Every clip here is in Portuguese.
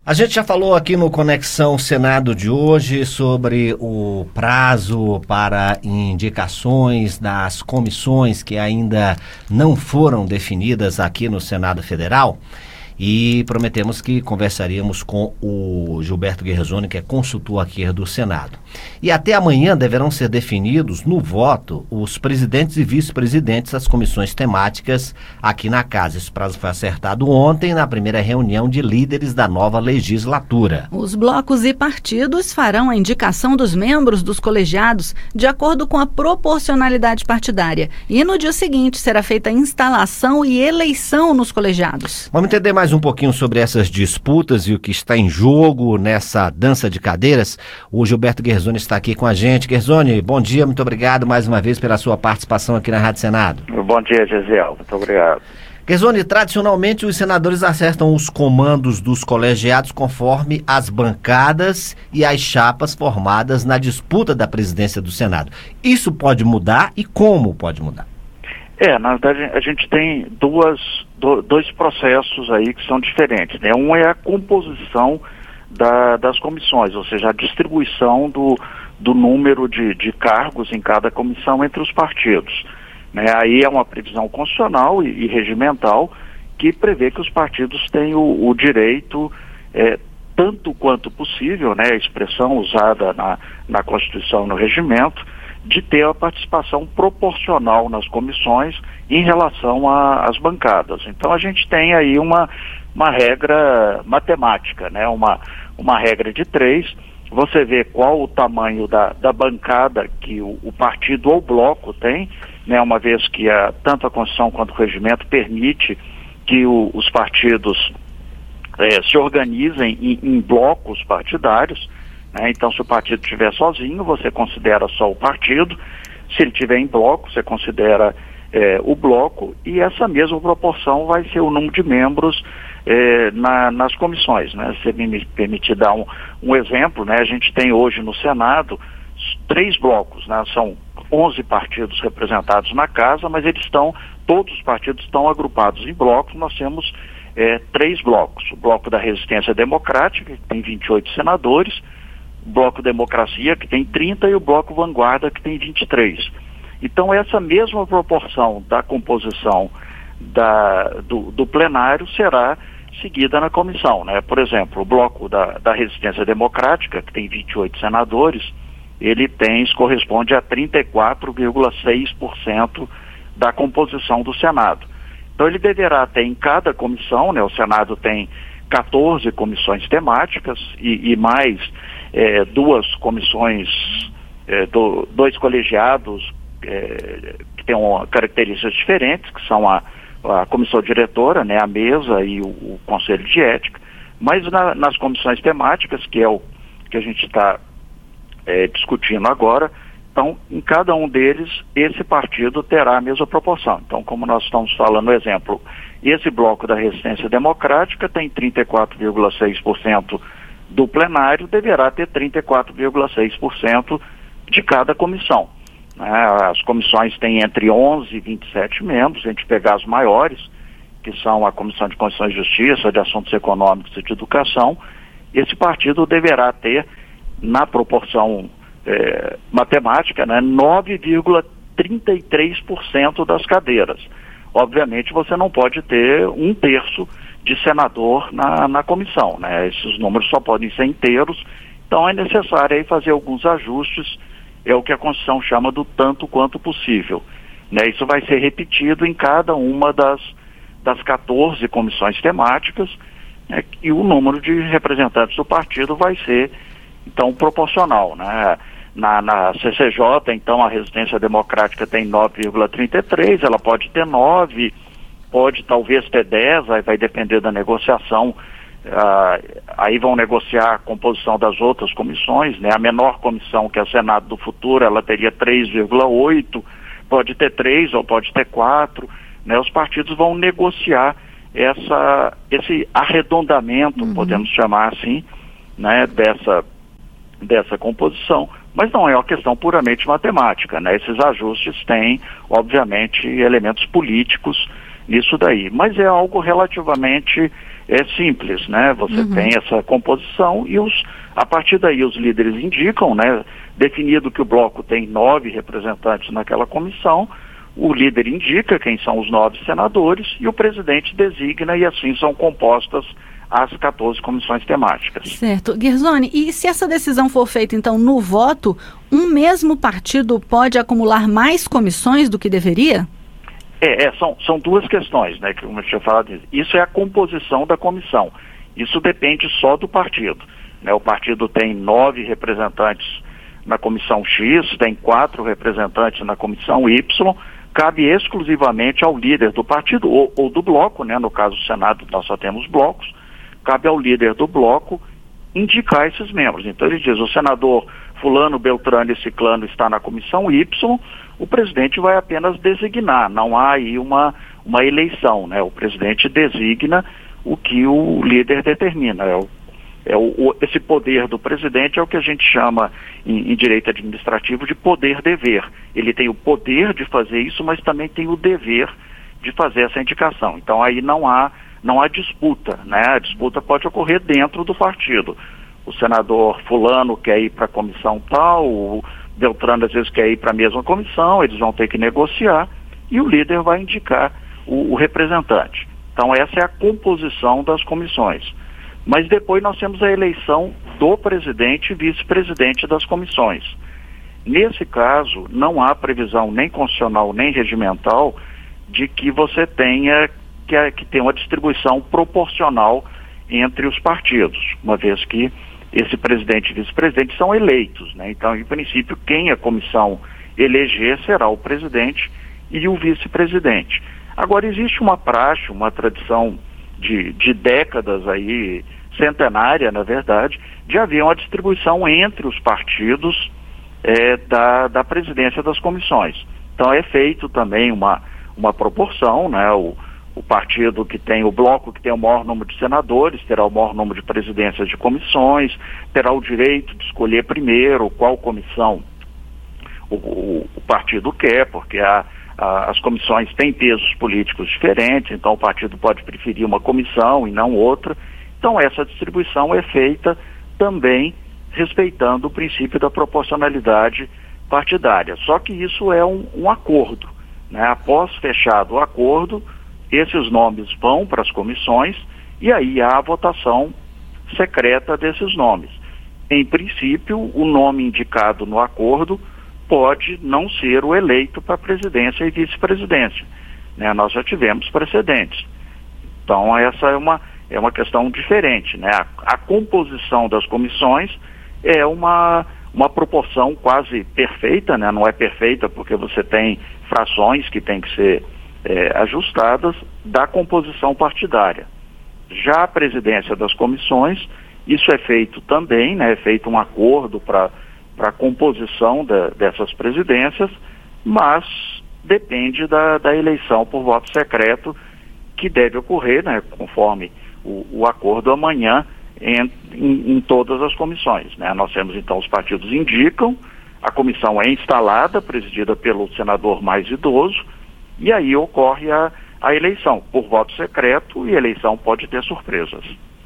A gente já falou aqui no Conexão Senado de hoje sobre o prazo para indicações das comissões que ainda não foram definidas aqui no Senado Federal. E prometemos que conversaríamos com o Gilberto Guerzoni, que é consultor aqui do Senado. E até amanhã deverão ser definidos no voto os presidentes e vice-presidentes das comissões temáticas aqui na Casa. Esse prazo foi acertado ontem na primeira reunião de líderes da nova legislatura. Os blocos e partidos farão a indicação dos membros dos colegiados de acordo com a proporcionalidade partidária. E no dia seguinte será feita a instalação e eleição nos colegiados. Vamos entender mais um pouquinho sobre essas disputas e o que está em jogo nessa dança de cadeiras. O Gilberto Guerzoni está aqui com a gente. Guerzoni, bom dia, muito obrigado mais uma vez pela sua participação aqui na Rádio Senado. Bom dia, Gesiel, muito obrigado. Guerzoni, tradicionalmente os senadores acertam os comandos dos colegiados conforme as bancadas e as chapas formadas na disputa da presidência do Senado. Isso pode mudar e como pode mudar? Na verdade, a gente tem dois processos aí que são diferentes, né? Um é a composição das comissões, ou seja, a distribuição do número de cargos em cada comissão entre os partidos, né? Aí é uma previsão constitucional e regimental que prevê que os partidos têm o direito, tanto quanto possível, né, a expressão usada na Constituição e no regimento, de ter a participação proporcional nas comissões em relação às bancadas. Então a gente tem aí uma regra matemática, né? Uma regra de 3, você vê qual o tamanho da bancada que o partido ou bloco tem, né? Uma vez que tanto a Constituição quanto o regimento permite que os partidos se organizem em blocos partidários. Então, se o partido estiver sozinho, você considera só o partido. Se ele estiver em bloco, você considera o bloco. E essa mesma proporção vai ser o número de membros nas comissões, né? Se me permitir dar um exemplo, né? A gente tem hoje no Senado 3 blocos, né? São 11 partidos representados na Casa, mas todos os partidos estão agrupados em blocos. Nós temos 3 blocos. O Bloco da Resistência Democrática, que tem 28 senadores, o Bloco Democracia, que tem 30, e o Bloco Vanguarda, que tem 23. Então, essa mesma proporção da composição do plenário será seguida na comissão, né? Por exemplo, o Bloco da Resistência Democrática, que tem 28 senadores, isso corresponde a 34,6% da composição do Senado. Então, ele deverá ter em cada comissão, né? O Senado tem 14 comissões temáticas e mais 2 comissões, 2 colegiados que têm características diferentes, que são a comissão diretora, né, a mesa e o conselho de ética, mas nas comissões temáticas, que é o que a gente está discutindo agora, então, em cada um deles, esse partido terá a mesma proporção. Então, como nós estamos falando no exemplo, esse bloco da Resistência Democrática tem 34,6% do plenário, deverá ter 34,6% de cada comissão, né? As comissões têm entre 11 e 27 membros. Se a gente pegar as maiores, que são a Comissão de Constituição e Justiça, de Assuntos Econômicos e de Educação, esse partido deverá ter, na proporção matemática, né, 9,33% das cadeiras. Obviamente você não pode ter 1/3 de senador na comissão, né? Esses números só podem ser inteiros, então é necessário aí fazer alguns ajustes, é o que a Constituição chama do tanto quanto possível, né? Isso vai ser repetido em cada uma das 14 comissões temáticas, né? E o número de representantes do partido vai ser, então, proporcional, né? Na CCJ, então, a Resistência Democrática tem 9,33, ela pode ter 9, pode talvez ter 10, aí vai depender da negociação, aí vão negociar a composição das outras comissões, né? A menor comissão, que é o Senado do Futuro, ela teria 3,8, pode ter 3 ou pode ter 4, né? Os partidos vão negociar esse arredondamento, podemos chamar assim, né? Dessa composição, mas não é uma questão puramente matemática, né? Esses ajustes têm, obviamente, elementos políticos nisso daí, mas é algo relativamente é simples, né? Você tem essa composição e a partir daí os líderes indicam, né? Definido que o bloco tem 9 representantes naquela comissão, o líder indica quem são os 9 senadores e o presidente designa, e assim são compostas as 14 comissões temáticas. Certo. Guerzoni, e se essa decisão for feita, então, no voto, um mesmo partido pode acumular mais comissões do que deveria? São duas questões, né, que eu tinha falado. Isso é a composição da comissão. Isso depende só do partido, né? O partido tem 9 representantes na comissão X, tem 4 representantes na comissão Y, cabe exclusivamente ao líder do partido ou do bloco, né? No caso do Senado nós só temos blocos, cabe ao líder do bloco indicar esses membros. Então ele diz, o senador fulano, beltrano e ciclano está na comissão Y, o presidente vai apenas designar, não há aí uma eleição, né? O presidente designa o que o líder determina. Esse poder do presidente é o que a gente chama em direito administrativo de poder-dever. Ele tem o poder de fazer isso, mas também tem o dever de fazer essa indicação. Então aí não há disputa, né? A disputa pode ocorrer dentro do partido. O senador fulano quer ir para a comissão tal, o Beltrano às vezes quer ir para a mesma comissão, eles vão ter que negociar e o líder vai indicar o representante. Então essa é a composição das comissões. Mas depois nós temos a eleição do presidente e vice-presidente das comissões. Nesse caso, não há previsão nem constitucional nem regimental de que você tenha que ter uma distribuição proporcional entre os partidos, uma vez que esse presidente e vice-presidente são eleitos, né? Então, em princípio, quem a comissão eleger será o presidente e o vice-presidente. Agora, existe uma praxe, uma tradição de décadas aí, centenária, na verdade, de haver uma distribuição entre os partidos da presidência das comissões. Então, é feito também uma proporção, né? O partido que tem, o bloco que tem o maior número de senadores, terá o maior número de presidências de comissões, terá o direito de escolher primeiro qual comissão o partido quer, porque as comissões têm pesos políticos diferentes, então o partido pode preferir uma comissão e não outra. Então essa distribuição é feita também respeitando o princípio da proporcionalidade partidária. Só que isso é um acordo, né? Após fechado o acordo, esses nomes vão para as comissões e aí há a votação secreta desses nomes. Em princípio, o nome indicado no acordo pode não ser o eleito para a presidência e vice-presidência, né? Nós já tivemos precedentes. Então essa é uma questão diferente, né? A composição das comissões é uma proporção quase perfeita, né? Não é perfeita porque você tem frações que têm que ser ajustadas da composição partidária. Já a presidência das comissões, isso é feito também, né? É feito um acordo para a composição dessas presidências, mas depende da eleição por voto secreto que deve ocorrer, né? Conforme o acordo amanhã em todas as comissões, né? Nós temos então os partidos indicam, a comissão é instalada, presidida pelo senador mais idoso, e aí ocorre a eleição por voto secreto e a eleição pode ter surpresas.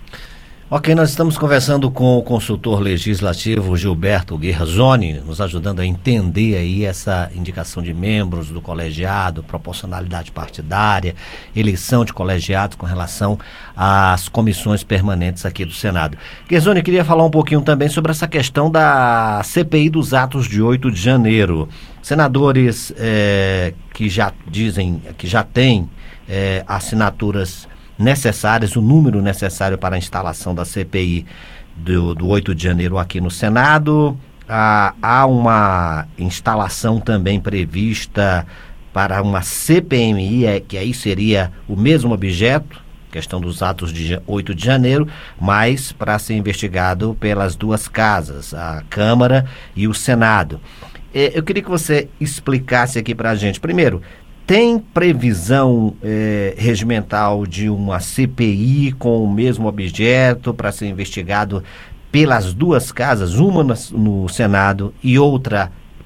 Ok, nós estamos conversando com o consultor legislativo Gilberto Guerzoni, nos ajudando a entender aí essa indicação de membros do colegiado, proporcionalidade partidária, eleição de colegiados com relação às comissões permanentes aqui do Senado. Guerzoni, queria falar um pouquinho também sobre essa questão da CPI dos atos de 8 de janeiro. Senadores que já dizem, que já têm assinaturas necessárias, o número necessário para a instalação da CPI do 8 de janeiro aqui no Senado. Há uma instalação também prevista para uma CPMI, que aí seria o mesmo objeto, questão dos atos de 8 de janeiro, mas para ser investigado pelas duas casas, a Câmara e o Senado. Eu queria que você explicasse aqui para a gente, primeiro, tem previsão regimental de uma CPI com o mesmo objeto para ser investigado pelas duas casas, uma no Senado e outra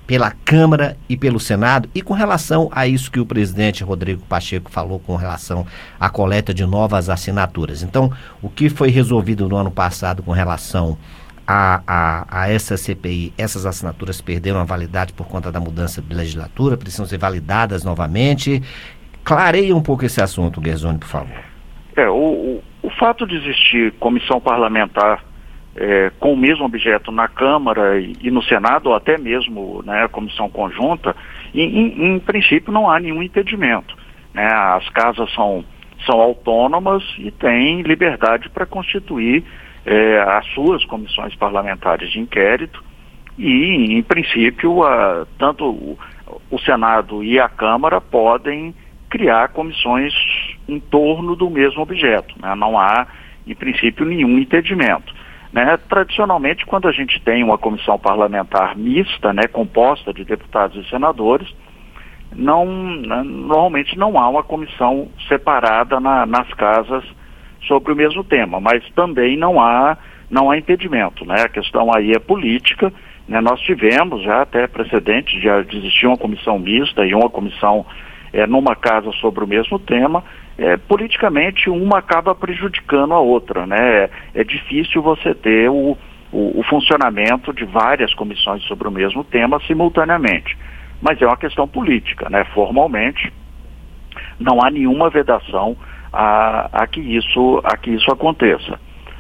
pela Câmara e pelo Senado, e com relação a isso que o presidente Rodrigo Pacheco falou com relação à coleta de novas assinaturas. Então, o que foi resolvido no ano passado com relação a essa CPI, essas assinaturas perderam a validade por conta da mudança de legislatura, precisam ser validadas novamente. Clareia um pouco esse assunto, Guerzoni, por favor. O fato de existir comissão parlamentar com o mesmo objeto na Câmara e no Senado, ou até mesmo, né, comissão conjunta, em princípio não há nenhum impedimento, né? As casas são autônomas e têm liberdade para constituir as suas comissões parlamentares de inquérito e, em princípio, tanto o Senado e a Câmara podem criar comissões em torno do mesmo objeto, né? Não há, em princípio, nenhum impedimento. Né? Tradicionalmente, quando a gente tem uma comissão parlamentar mista, né, composta de deputados e senadores, normalmente não há uma comissão separada nas casas sobre o mesmo tema, mas também não há impedimento, né? A questão aí é política, né? Nós tivemos já até precedentes de existir uma comissão mista e uma comissão numa casa sobre o mesmo tema. Politicamente uma acaba prejudicando a outra, né? É difícil você ter o funcionamento de várias comissões sobre o mesmo tema simultaneamente, mas é uma questão política, né? Formalmente não há nenhuma vedação a que isso aconteça.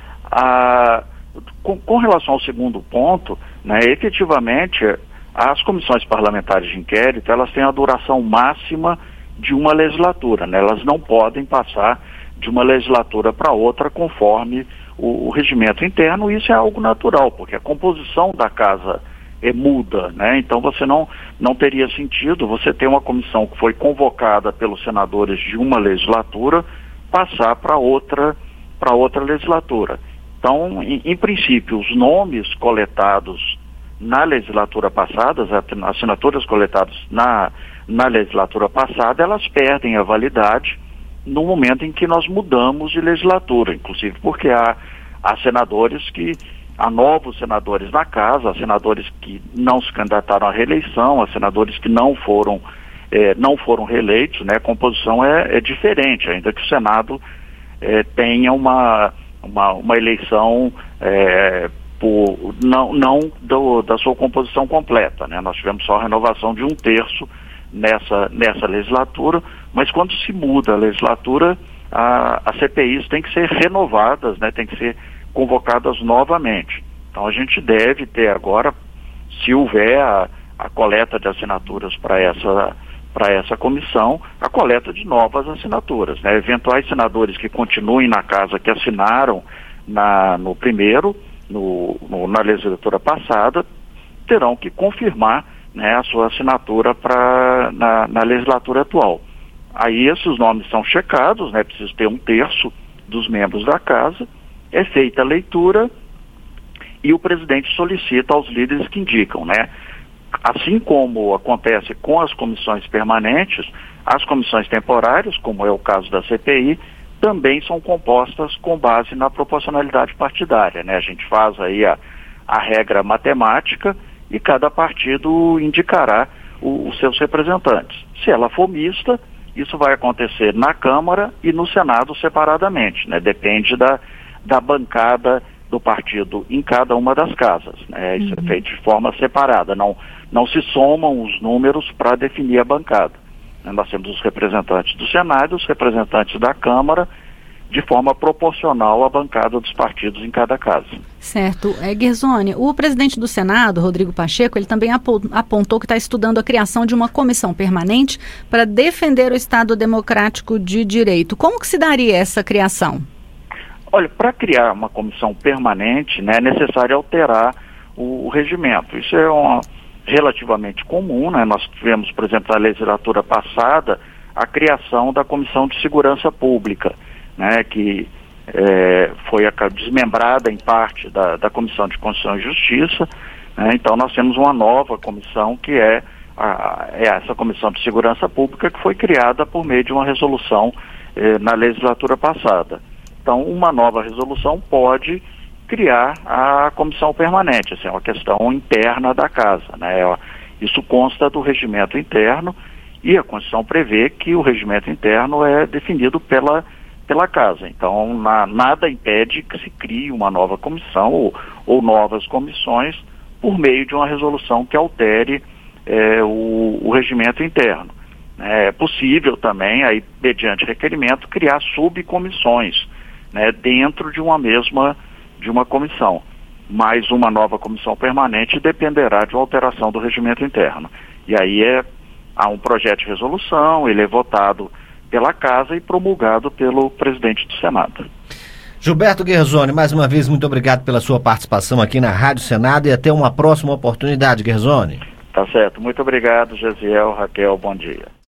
Com relação ao segundo ponto, né, efetivamente as comissões parlamentares de inquérito, elas têm a duração máxima de uma legislatura, né? Elas não podem passar de uma legislatura para outra conforme o regimento interno. Isso é algo natural, porque a composição da casa muda, né? Então você não teria sentido você ter uma comissão que foi convocada pelos senadores de uma legislatura passar para outra legislatura. Então, em princípio, os nomes coletados na legislatura passada, as assinaturas coletadas na legislatura passada, elas perdem a validade no momento em que nós mudamos de legislatura, inclusive porque há novos senadores na casa, há senadores que não se candidataram à reeleição, há senadores que não foram reeleitos, né? A composição é diferente, ainda que o Senado tenha uma eleição da sua composição completa, né? Nós tivemos só a renovação de 1/3 nessa legislatura, mas quando se muda a legislatura, as CPIs têm que ser renovadas, né? Têm que ser convocadas novamente. Então a gente deve ter agora, se houver a coleta de assinaturas para essa comissão, a coleta de novas assinaturas, né? Eventuais senadores que continuem na casa que assinaram na legislatura passada terão que confirmar, né, a sua assinatura na legislatura atual. Aí esses nomes são checados, né? Precisa ter 1/3 dos membros da casa, é feita a leitura e o presidente solicita aos líderes que indicam, né? Assim como acontece com as comissões permanentes, as comissões temporárias, como é o caso da CPI, também são compostas com base na proporcionalidade partidária, né? A gente faz aí a regra matemática e cada partido indicará os seus representantes. Se ela for mista, isso vai acontecer na Câmara e no Senado separadamente, né? Depende da bancada do partido em cada uma das casas, né? Isso é feito de forma separada, não se somam os números para definir a bancada. Nós temos os representantes do Senado, os representantes da Câmara, de forma proporcional à bancada dos partidos em cada casa. Certo. Guerzoni, o presidente do Senado, Rodrigo Pacheco, ele também apontou que está estudando a criação de uma comissão permanente para defender o Estado Democrático de Direito. Como que se daria essa criação? Olha, para criar uma comissão permanente, né, é necessário alterar o regimento. Isso é relativamente comum, né? Nós tivemos, por exemplo, na legislatura passada, a criação da Comissão de Segurança Pública, né, que foi desmembrada em parte da Comissão de Constituição e Justiça, né? Então nós temos uma nova comissão que é essa Comissão de Segurança Pública, que foi criada por meio de uma resolução na legislatura passada. Então uma nova resolução pode criar a comissão permanente, assim, é uma questão interna da casa, né? Isso consta do regimento interno e a Constituição prevê que o regimento interno é definido pela Casa. Então, nada impede que se crie uma nova comissão ou novas comissões por meio de uma resolução que altere o regimento interno. É possível também, aí, mediante requerimento, criar subcomissões, né, dentro de uma comissão. Mas uma nova comissão permanente dependerá de uma alteração do regimento interno. E aí há um projeto de resolução, ele é votado pela Casa e promulgado pelo presidente do Senado. Gilberto Guerzoni, mais uma vez, muito obrigado pela sua participação aqui na Rádio Senado e até uma próxima oportunidade, Guerzoni. Tá certo. Muito obrigado, Gesiel, Raquel, bom dia.